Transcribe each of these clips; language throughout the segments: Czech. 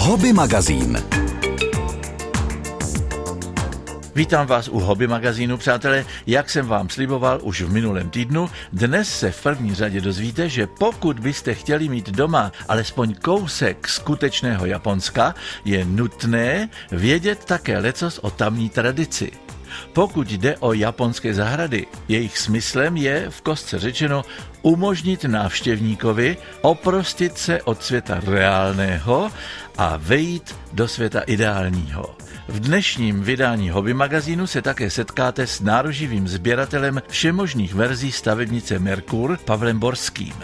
Hobby magazín. Vítám vás u Hobby magazínu, přátelé. Jak jsem vám sliboval už v minulém týdnu, dnes se v první řadě dozvíte, že pokud byste chtěli mít doma alespoň kousek skutečného Japonska, je nutné vědět také lecos o tamní tradici. Pokud jde o japonské zahrady, jejich smyslem je, v kostce řečeno, umožnit návštěvníkovi oprostit se od světa reálného a vejít do světa ideálního. V dnešním vydání Hobby magazínu se také setkáte s náruživým sběratelem všemožných verzí stavebnice Merkur Pavlem Borským.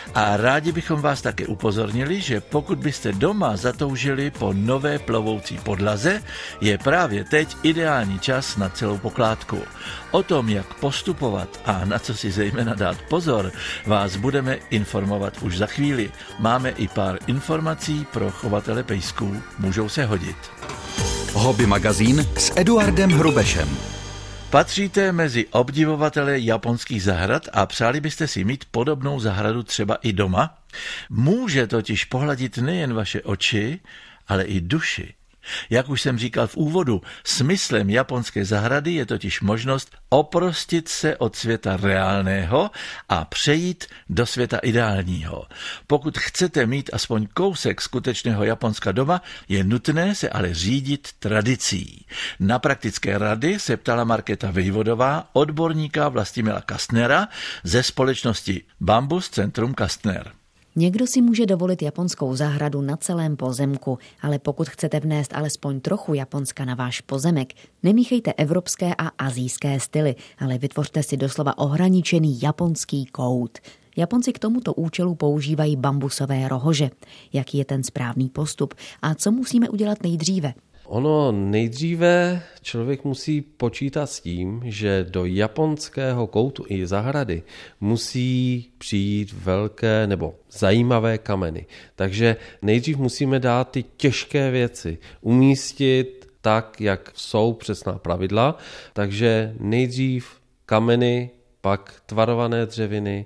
A rádi bychom vás také upozornili, že pokud byste doma zatoužili po nové plovoucí podlaze, je právě teď ideální čas na celou pokládku. O tom, jak postupovat a na co si zejména dát pozor, vás budeme informovat už za chvíli. Máme i pár informací pro chovatele pejsků. Můžou se hodit. Hobby magazín s Eduardem Hrubešem. Patříte mezi obdivovatele japonských zahrad a přáli byste si mít podobnou zahradu třeba i doma? Může totiž pohladit nejen vaše oči, ale i duši. Jak už jsem říkal v úvodu, smyslem japonské zahrady je totiž možnost oprostit se od světa reálného a přejít do světa ideálního. Pokud chcete mít aspoň kousek skutečného Japonska doma, je nutné se ale řídit tradicí. Na praktické rady se ptala Markéta Vejvodová, odborníka Vlastimila Kastnera ze společnosti Bambus Centrum Kastner. Někdo si může dovolit japonskou zahradu na celém pozemku, ale pokud chcete vnést alespoň trochu Japonska na váš pozemek, nemíchejte evropské a asijské styly, ale vytvořte si doslova ohraničený japonský kout. Japonci k tomuto účelu používají bambusové rohože. Jaký je ten správný postup a co musíme udělat nejdříve? Ono nejdříve člověk musí počítat s tím, že do japonského koutu i zahrady musí přijít velké nebo zajímavé kameny. Takže nejdřív musíme dát ty těžké věci, umístit tak, jak jsou přesná pravidla. Takže nejdřív kameny, pak tvarované dřeviny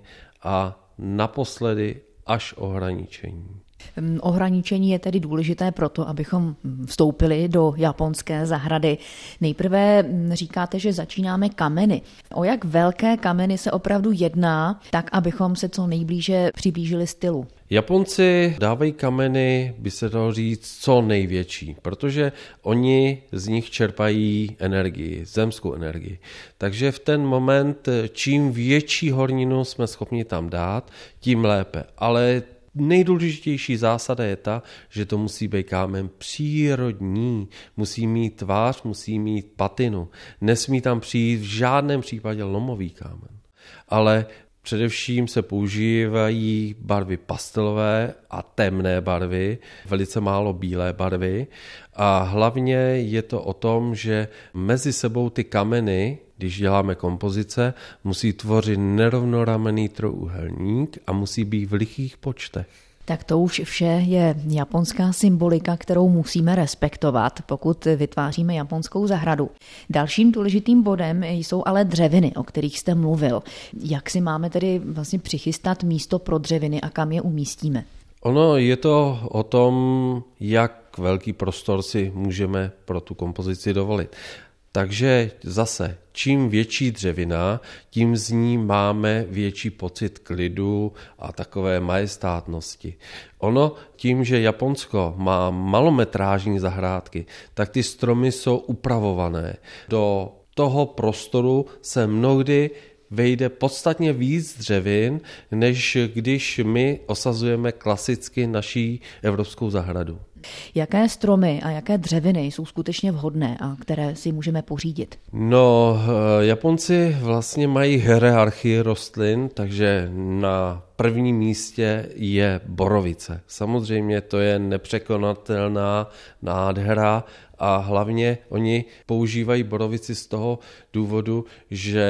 a naposledy až ohraničení. Ohraničení je tedy důležité proto, abychom vstoupili do japonské zahrady. Nejprve říkáte, že začínáme kameny. O jak velké kameny se opravdu jedná, tak abychom se co nejblíže přiblížili stylu? Japonci dávají kameny, by se dalo říct, co největší, protože oni z nich čerpají energii, zemskou energii. Takže v ten moment, čím větší horninu jsme schopni tam dát, tím lépe. Ale nejdůležitější zásada je ta, že to musí být kámen přírodní, musí mít tvář, musí mít patinu. Nesmí tam přijít v žádném případě lomový kámen. Ale především se používají barvy pastelové a temné barvy, velice málo bílé barvy. A hlavně je to o tom, že mezi sebou ty kameny, když děláme kompozice, musí tvořit nerovnoramenný trojúhelník a musí být v lichých počtech. Tak to už vše je japonská symbolika, kterou musíme respektovat, pokud vytváříme japonskou zahradu. Dalším důležitým bodem jsou ale dřeviny, o kterých jste mluvil. Jak si máme tedy vlastně přichystat místo pro dřeviny a kam je umístíme? Ono je to o tom, jak velký prostor si můžeme pro tu kompozici dovolit. Takže zase, čím větší dřevina, tím z ní máme větší pocit klidu a takové majestátnosti. Ono tím, že Japonsko má malometrážní zahrádky, tak ty stromy jsou upravované. Do toho prostoru se mnohdy vejde podstatně víc dřevin, než když my osazujeme klasicky naší evropskou zahradu. Jaké stromy a jaké dřeviny jsou skutečně vhodné a které si můžeme pořídit? No, Japonci vlastně mají hierarchii rostlin, takže na prvním místě je borovice. Samozřejmě to je nepřekonatelná nádhera a hlavně oni používají borovici z toho důvodu, že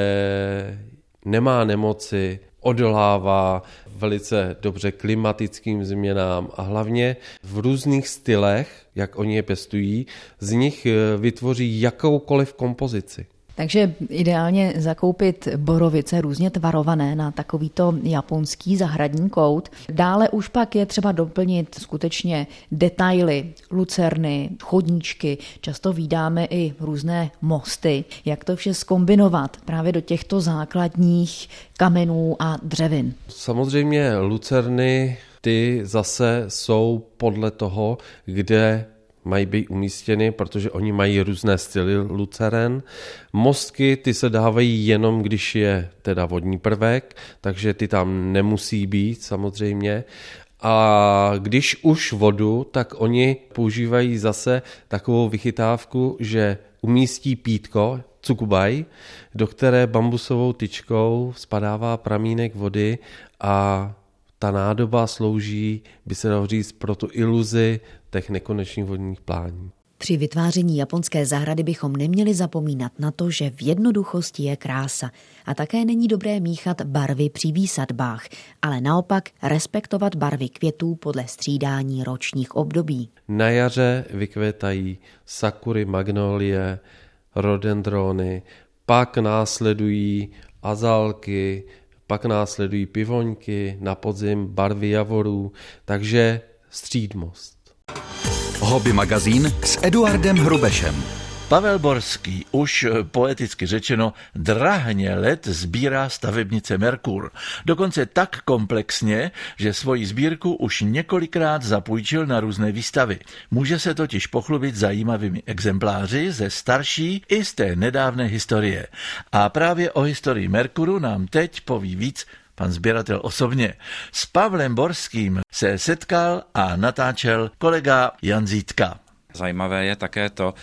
nemá nemoci, odolává velice dobře klimatickým změnám a hlavně v různých stylech, jak oni je pěstují, z nich vytvoří jakoukoliv kompozici. Takže ideálně zakoupit borovice různě tvarované na takovýto japonský zahradní kout. Dále už pak je třeba doplnit skutečně detaily, lucerny, chodníčky. Často vídáme i různé mosty. Jak to vše zkombinovat právě do těchto základních kamenů a dřevin? Samozřejmě lucerny, ty zase jsou podle toho, kde mají být umístěny, protože oni mají různé styly luceren. Mostky, ty se dávají jenom, když je teda vodní prvek, takže ty tam nemusí být samozřejmě. A když už vodu, tak oni používají zase takovou vychytávku, že umístí pítko, cukubaj, do které bambusovou tyčkou spadává pramínek vody a ta nádoba slouží, by se dalo říct, pro tu iluzi těch nekonečných vodních plání. Při vytváření japonské zahrady bychom neměli zapomínat na to, že v jednoduchosti je krása a také není dobré míchat barvy při výsadbách, ale naopak respektovat barvy květů podle střídání ročních období. Na jaře vykvětají sakury, magnolie, rodendrony, pak následují azálky, pak následují pivoňky, na podzim barvy javorů, takže střídmost. Hobby magazín s Eduardem Hrubešem. Pavel Borský už poeticky řečeno drahně let sbírá stavebnice Merkur. Dokonce tak komplexně, že svoji sbírku už několikrát zapůjčil na různé výstavy. Může se totiž pochlubit zajímavými exempláři ze starší i z té nedávné historie. A právě o historii Merkuru nám teď poví víc pan sběratel osobně. S Pavlem Borským se setkal a natáčel kolega Jan Zítka. Zajímavé je také to,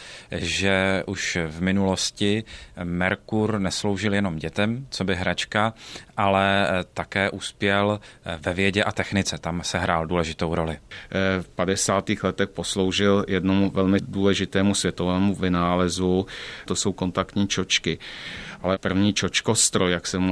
že už v minulosti Merkur nesloužil jenom dětem, co by hračka, ale také uspěl ve vědě a technice. Tam se hrál důležitou roli. V 50. letech posloužil jednomu velmi důležitému světovému vynálezu, to jsou kontaktní čočky. Ale první čočkostroj, jak se mu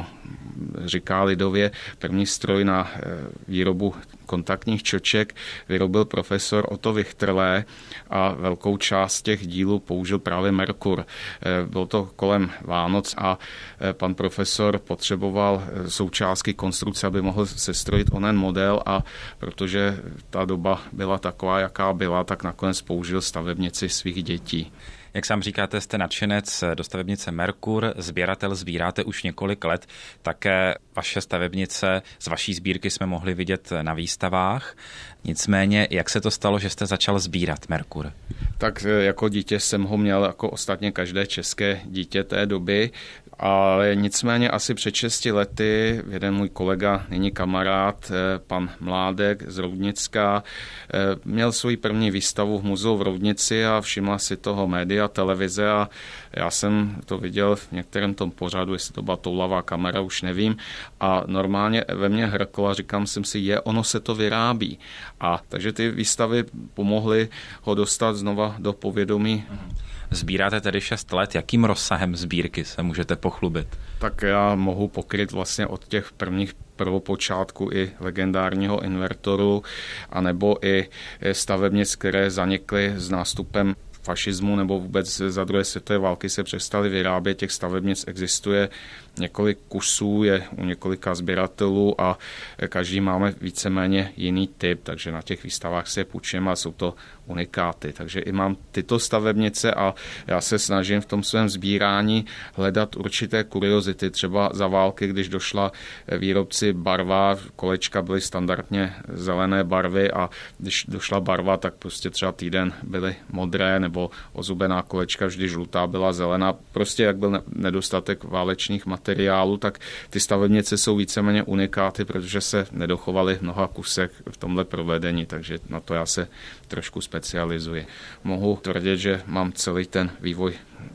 říká lidově, první stroj na výrobu kontaktních čoček vyrobil profesor Otto Wichterle a velkou část těch dílů použil právě Merkur. Bylo to kolem Vánoc a pan profesor potřeboval součástky konstrukce, aby mohl sestrojit onen model a protože ta doba byla taková, jaká byla, tak nakonec použil stavebnici svých dětí. Jak sám říkáte, jste nadšenec do stavebnice Merkur, sběratel, sbíráte už několik let. Také vaše stavebnice z vaší sbírky jsme mohli vidět na výstavách. Nicméně, jak se to stalo, že jste začal sbírat Merkur? Tak jako dítě jsem ho měl jako ostatně každé české dítě té doby, ale nicméně asi před 6 lety jeden můj kolega, nyní kamarád, pan Mládek z Roudnicka, měl svoji první výstavu v muzeu v Roudnici a všimla si toho média, televize a já jsem to viděl v některém tom pořadu, jestli to byla toulavá kamera, už nevím, a normálně ve mně hrklo a říkám jsem si, ono se to vyrábí. A takže ty výstavy pomohly ho dostat znova do povědomí. Sbíráte tedy 6 let. Jakým rozsahem sbírky se můžete pochlubit? Tak já mohu pokryt vlastně od těch prvních prvopočátku i legendárního invertoru, anebo i stavebnic, které zanikly s nástupem fašismu nebo vůbec za druhé světové války se přestaly vyrábět. Těch stavebnic existuje několik kusů, je u několika sběratelů a každý máme víceméně jiný typ, takže na těch výstavách se je půjčíme a jsou to unikáty. Takže i mám tyto stavebnice a já se snažím v tom svém sbírání hledat určité kuriozity. Třeba za války, když došla výrobci barva, kolečka byly standardně zelené barvy a když došla barva, tak prostě třeba týden byly modré nebo ozubená kolečka vždy žlutá byla zelená. Prostě jak byl nedostatek válečných materiálů, tak ty stavebnice jsou víceméně unikáty, protože se nedochovaly v mnoha kusech v tomhle provedení, takže na to já se trošku specializuji. Mohu tvrdit, že mám celý ten vývoj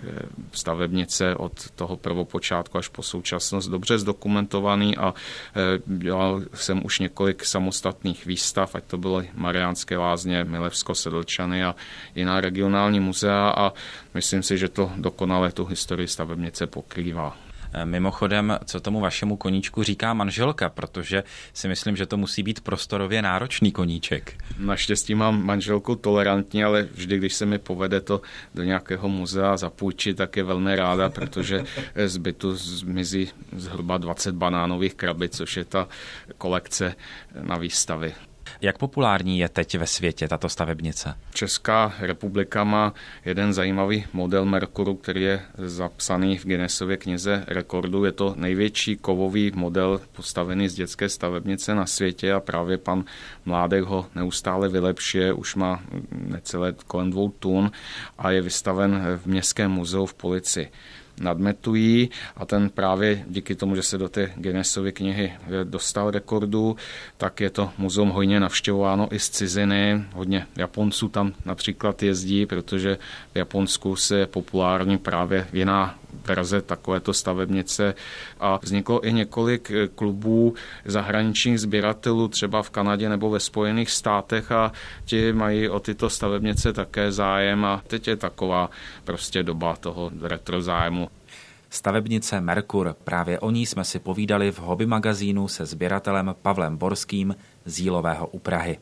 stavebnice od toho prvopočátku až po současnost dobře zdokumentovaný a dělal jsem už několik samostatných výstav, ať to byly Mariánské lázně, Milevsko, Sedlčany a jiná regionální muzea a myslím si, že to dokonale tu historii stavebnice pokrývá. Mimochodem, co tomu vašemu koníčku říká manželka, protože si myslím, že to musí být prostorově náročný koníček. Naštěstí mám manželku tolerantní, ale vždy, když se mi povede to do nějakého muzea zapůjčit, tak je velmi ráda, protože z bytu zmizí zhruba 20 banánových krabic, což je ta kolekce na výstavy. Jak populární je teď ve světě tato stavebnice? Česká republika má jeden zajímavý model Merkuru, který je zapsaný v Guinnessově knize rekordů. Je to největší kovový model postavený z dětské stavebnice na světě a právě pan Mládek ho neustále vylepšuje. Už má necelé kolem 2 tun a je vystaven v Městském muzeu v Polici nad Metují a ten právě díky tomu, že se do té Guinnessovy knihy dostal rekordů, tak je to muzeum hojně navštěvováno i z ciziny. Hodně Japonců tam například jezdí, protože v Japonsku se je populární právě jiná verze takovéto stavebnice a vzniklo i několik klubů zahraničních sběratelů třeba v Kanadě nebo ve Spojených státech a ti mají o tyto stavebnice také zájem a teď je taková prostě doba toho retro zájmu. Stavebnice Merkur, právě o ní jsme si povídali v Hobby magazínu se sběratelem Pavlem Borským z Jílového u Prahy.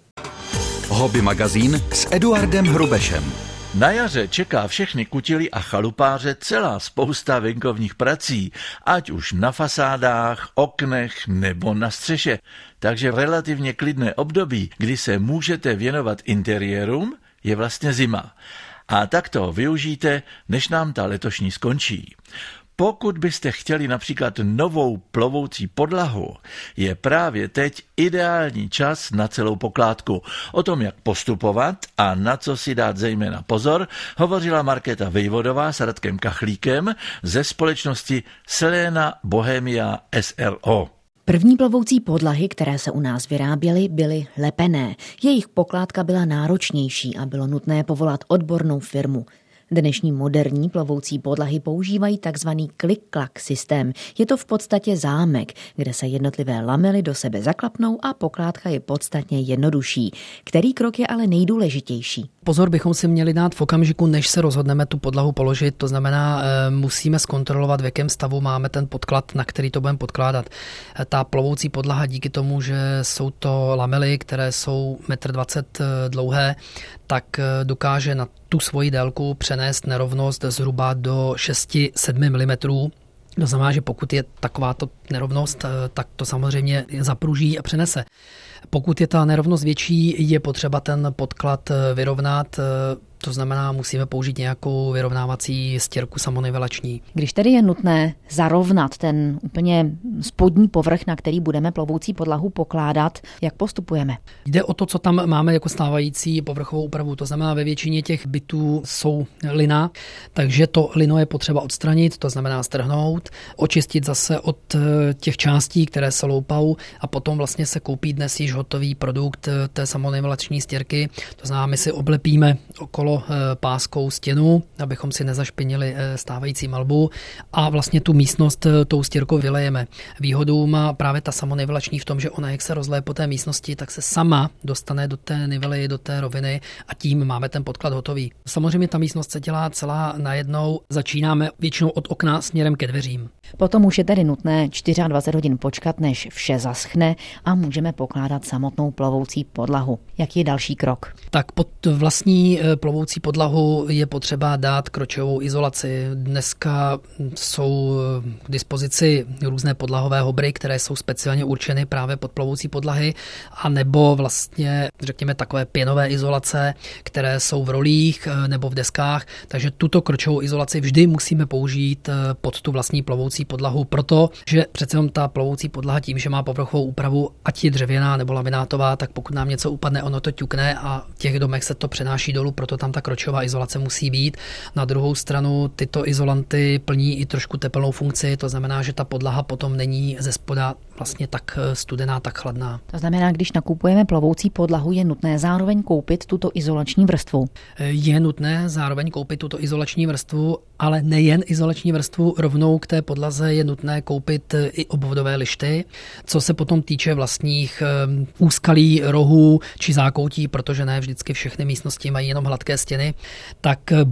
Hobby magazín s Eduardem Hrubešem. Na jaře čeká všechny kutily a chalupáře celá spousta venkovních prací, ať už na fasádách, oknech nebo na střeše. Takže relativně klidné období, kdy se můžete věnovat interiérům, je vlastně zima. A tak to využijte, než nám ta letošní skončí. Pokud byste chtěli například novou plovoucí podlahu, je právě teď ideální čas na celou pokládku. O tom, jak postupovat a na co si dát zejména pozor, hovořila Markéta Vejvodová s Radkem Kachlíkem ze společnosti Selena Bohemia SRO. První plovoucí podlahy, které se u nás vyráběly, byly lepené. Jejich pokládka byla náročnější a bylo nutné povolat odbornou firmu. Dnešní moderní plovoucí podlahy používají takzvaný klik-klak systém. Je to v podstatě zámek, kde se jednotlivé lamely do sebe zaklapnou a pokládka je podstatně jednodušší. Který krok je ale nejdůležitější? Pozor bychom si měli dát v okamžiku, než se rozhodneme tu podlahu položit. To znamená, musíme zkontrolovat, v jakém stavu máme ten podklad, na který to budeme podkládat. Ta plovoucí podlaha díky tomu, že jsou to lamely, které jsou 1,20 m dlouhé, tak dokáže na tu svoji délku přenést nerovnost zhruba do 6-7 mm. To znamená, že pokud je takováto nerovnost, tak to samozřejmě zapruží a přenese. Pokud je ta nerovnost větší, je potřeba ten podklad vyrovnat, to znamená, musíme použít nějakou vyrovnávací stěrku samonivelační. Když tedy je nutné zarovnat ten úplně spodní povrch, na který budeme plovoucí podlahu pokládat, jak postupujeme? Jde o to, co tam máme jako stávající povrchovou úpravu. To znamená, ve většině těch bytů jsou lina, takže to lino je potřeba odstranit, to znamená strhnout, očistit zase od těch částí, které se loupou a potom vlastně se koupí dnes již hotový produkt té samonivelační stěrky. To znamená, my si oblepíme okolo páskou stěnu, abychom si nezašpinili stávající malbu a vlastně tu místnost tou stěrkou vylejeme. Výhodu má právě ta samonivelační v tom, že ona, jak se rozleje po té místnosti, tak se sama dostane do té nively, do té roviny a tím máme ten podklad hotový. Samozřejmě ta místnost se dělá celá najednou, začínáme většinou od okna směrem ke dveřím. Potom už je tedy nutné 24 hodin počkat, než vše zaschne a můžeme pokládat samotnou plovoucí podlahu. Jaký je další krok? Tak pod vlastní plovoucí podlahu je potřeba dát kročovou izolaci. Dneska jsou k dispozici různé podlahové hobry, které jsou speciálně určeny právě pod plovoucí podlahy, a nebo vlastně, řekněme, takové pěnové izolace, které jsou v rolích nebo v deskách, takže tuto kročovou izolaci vždy musíme použít pod tu vlastní plovoucí podlahu, protože přece jenom ta plovoucí podlaha tím, že má povrchovou úpravu, ať je dřevěná nebo laminátová, tak pokud nám něco upadne, ono to ťukne a v těch domech se to přenáší dolů, proto tam ta kročová izolace musí být. Na druhou stranu tyto izolanty plní i trošku tepelnou funkci, to znamená, že ta podlaha potom není ze spoda vlastně tak studená, tak chladná. To znamená, když nakupujeme plovoucí podlahu, je nutné zároveň koupit tuto izolační vrstvu. Je nutné zároveň koupit tuto izolační vrstvu, ale nejen izolační vrstvu, rovnou k té podlaze je nutné koupit i obvodové lišty. Co se potom týče vlastních úskalí, rohů či zákoutí, protože ne vždycky všechny místnosti mají jenom hladké stěny, tak buď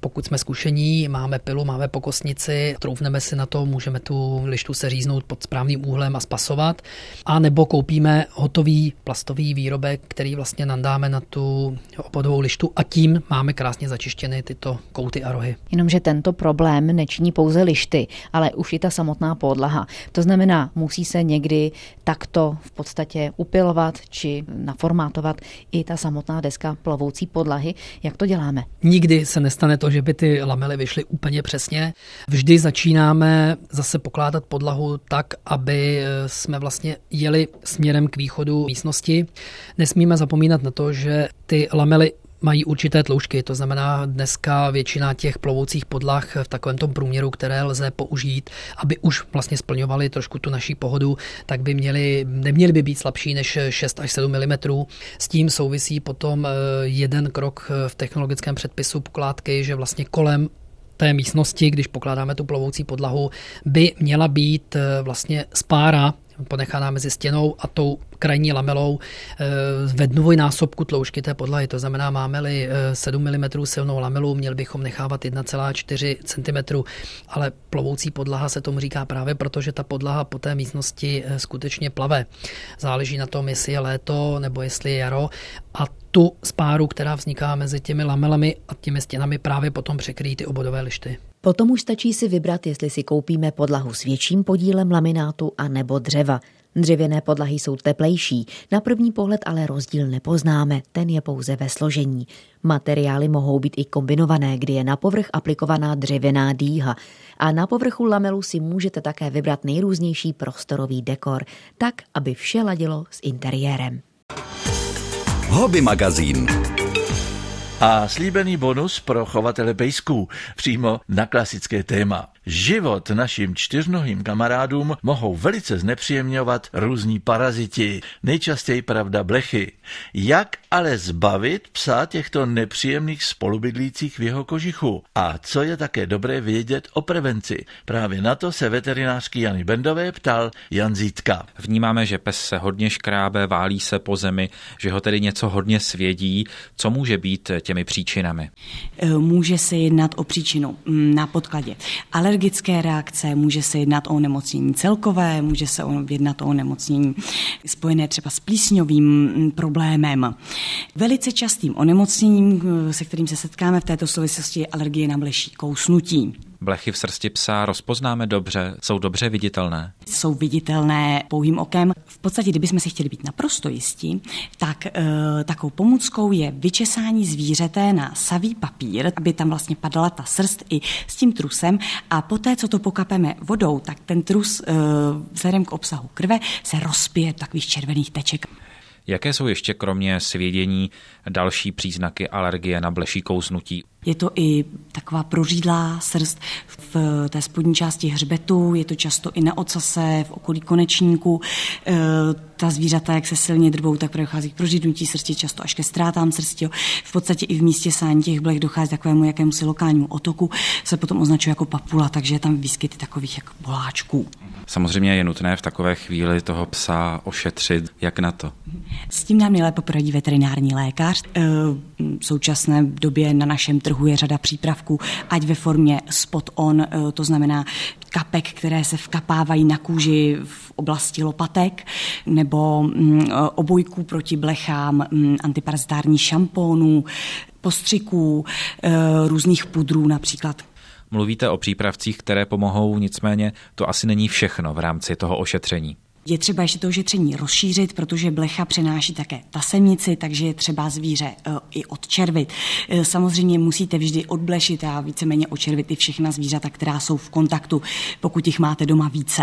pokud jsme zkušení, máme pilu, máme pokosnici, troufneme si na to, můžeme tu lištu seříznout pod správným úhlem a spasovat. A nebo koupíme hotový plastový výrobek, který vlastně nandáme na tu obodovou lištu a tím máme krásně začištěny tyto kouty a rohy. Jenomže tento problém nečiní pouze lišty, ale už i ta samotná podlaha. To znamená, musí se někdy takto v podstatě upilovat či naformátovat i ta samotná deska plovoucí podlahy. Jak to děláme? Nikdy se nestane to, že by ty lamely vyšly úplně přesně. Vždy začínáme zase pokládat podlahu tak, aby jsme vlastně jeli směrem k východu místnosti. Nesmíme zapomínat na to, že ty lamely mají určité tloušťky, to znamená dneska většina těch plovoucích podlah v takovém tom průměru, které lze použít, aby už vlastně splňovaly trošku tu naší pohodu, tak by neměly by být slabší než 6 až 7 mm. S tím souvisí potom jeden krok v technologickém předpisu pokládky, že vlastně kolem té místnosti, když pokládáme tu plovoucí podlahu, by měla být vlastně spára ponechaná mezi stěnou a tou krajní lamelou ve dvojnásobku tloušťky té podlahy. To znamená, máme-li 7 mm silnou lamelu, měli bychom nechávat 1,4 cm, ale plovoucí podlaha se tomu říká právě proto, že ta podlaha po té místnosti skutečně plave. Záleží na tom, jestli je léto nebo jestli je jaro a tu spáru, která vzniká mezi těmi lamelami a těmi stěnami, právě potom překryjí ty obodové lišty. Potom už stačí si vybrat, jestli si koupíme podlahu s větším podílem laminátu a nebo dřeva. Dřevěné podlahy jsou teplejší, na první pohled ale rozdíl nepoznáme, ten je pouze ve složení. Materiály mohou být i kombinované, kdy je na povrch aplikovaná dřevěná dýha a na povrchu lamelu si můžete také vybrat nejrůznější prostorový dekor, tak, aby vše ladilo s interiérem. Hobby magazín. A slíbený bonus pro chovatele pejsků přímo na klasické téma. Život našim čtyřnohým kamarádům mohou velice znepříjemňovat různí paraziti, nejčastěji pravda blechy. Jak ale zbavit psa těchto nepříjemných spolubydlících v jeho kožichu? A co je také dobré vědět o prevenci? Právě na to se veterinářky Jany Bendové ptal Jan Zítka. Vnímáme, že pes se hodně škrábe, válí se po zemi, že ho tedy něco hodně svědí. Co může být těmi příčinami? Může se jednat o příčinu na podkladě alergické reakce, může se jednat o onemocnění celkové, může se jednat o onemocnění spojené třeba s plísňovým problémem. Velice častým onemocněním, se kterým se setkáme v této souvislosti, je alergie na bleší kousnutí. Blechy v srsti psa rozpoznáme dobře, jsou dobře viditelné. Jsou viditelné pouhým okem. V podstatě, kdybychom si chtěli být naprosto jistí, tak takovou pomůckou je vyčesání zvířete na savý papír, aby tam vlastně padala ta srst i s tím trusem a poté, co to pokapeme vodou, tak ten trus vzhledem k obsahu krve se rozpije do takových červených teček. Jaké jsou ještě kromě svědění další příznaky alergie na bleší kousnutí? Je to i taková prořídlá srst v té spodní části hřbetu, je to často i na ocase, v okolí konečníku. Ta zvířata, jak se silně drvou, tak dochází k prořídnutí srsti, často až ke ztrátám srsti. V podstatě i v místě sání těch blech dochází k takovému jakémusi lokálnímu otoku, se potom označuje jako papula, takže je tam výskyty takových jako boláčků. Samozřejmě je nutné v takové chvíli toho psa ošetřit. Jak na to? S tím nám nejlépe poradí veterinární lékař. V současné době na našem trhu je řada přípravků, ať ve formě spot-on, to znamená kapek, které se vkapávají na kůži v oblasti lopatek, nebo obojků proti blechám, antiparazitární šampónů, postřiků, různých pudrů například. Mluvíte o přípravcích, které pomohou, nicméně to asi není všechno v rámci toho ošetření. Je třeba ještě to ošetření rozšířit, protože blecha přenáší také tasemnici, takže je třeba zvíře i odčervit. Samozřejmě musíte vždy odblešit a víceméně odčervit i všechna zvířata, která jsou v kontaktu, pokud jich máte doma více.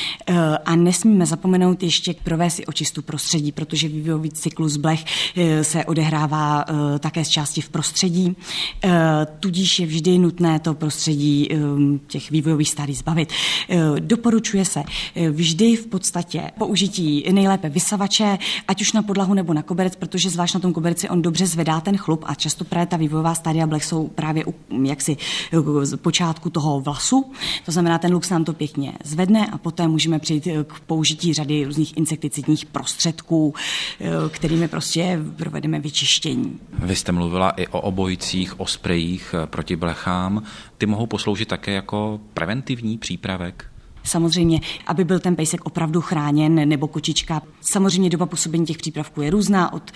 A nesmíme zapomenout ještě provést si očistu prostředí, protože vývojový cyklus blech se odehrává také z části v prostředí, tudíž je vždy nutné to prostředí těch vývojových stádií zbavit. Doporučuje se vždy v podstatě určitě použití nejlépe vysavače, ať už na podlahu nebo na koberec, protože zvlášť na tom koberci on dobře zvedá ten chlup a často právě ta vývojová stádia blech jsou právě jaksi z počátku toho vlasu. To znamená, ten luk se nám to pěkně zvedne a poté můžeme přejít k použití řady různých insekticidních prostředků, kterými prostě provedeme vyčištění. Vy jste mluvila i o obojicích, o sprejích proti blechám. Ty mohou posloužit také jako preventivní přípravek? Samozřejmě, aby byl ten pejsek opravdu chráněn nebo kočička. Samozřejmě doba působení těch přípravků je různá od,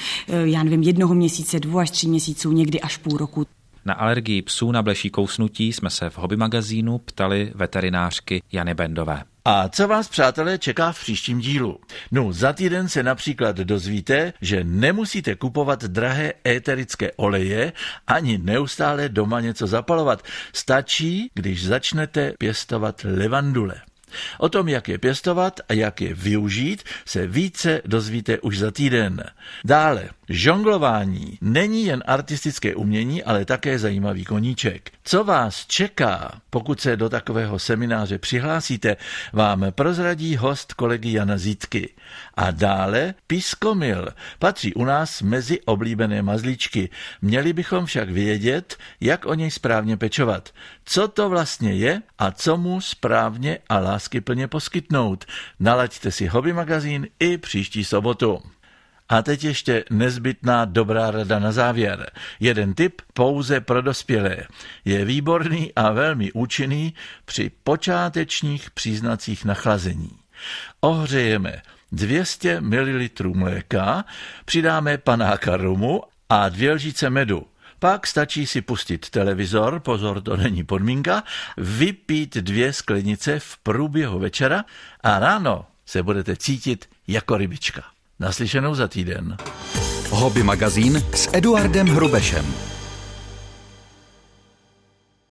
1 měsíce, 2 až 3 měsíců, někdy až půl roku. Na alergii psů na bleší kousnutí jsme se v Hobby magazínu ptali veterinářky Jany Bendové. A co vás, přátelé, čeká v příštím dílu? No, za týden se například dozvíte, že nemusíte kupovat drahé éterické oleje ani neustále doma něco zapalovat. Stačí, když začnete pěstovat levandule. O tom, jak je pěstovat a jak je využít, se více dozvíte už za týden. Dále, žonglování není jen artistické umění, ale také zajímavý koníček. Co vás čeká, pokud se do takového semináře přihlásíte, vám prozradí host kolegy Jana Zítky. A dále Piskomil patří u nás mezi oblíbené mazlíčky. Měli bychom však vědět, jak o něj správně pečovat. Co to vlastně je a co mu správně a láskyplně poskytnout. Nalaďte si Hobby magazín i příští sobotu. A teď ještě nezbytná dobrá rada na závěr. Jeden tip pouze pro dospělé. Je výborný a velmi účinný při počátečních příznacích nachlazení. Ohřejeme 200 ml mléka, přidáme panáka rumu a 2 lžice medu. Pak stačí si pustit televizor, pozor, to není podmínka, vypít 2 sklenice v průběhu večera a ráno se budete cítit jako rybička. Naslyšenou za týden. Hobby magazín s Eduardem Hrubešem.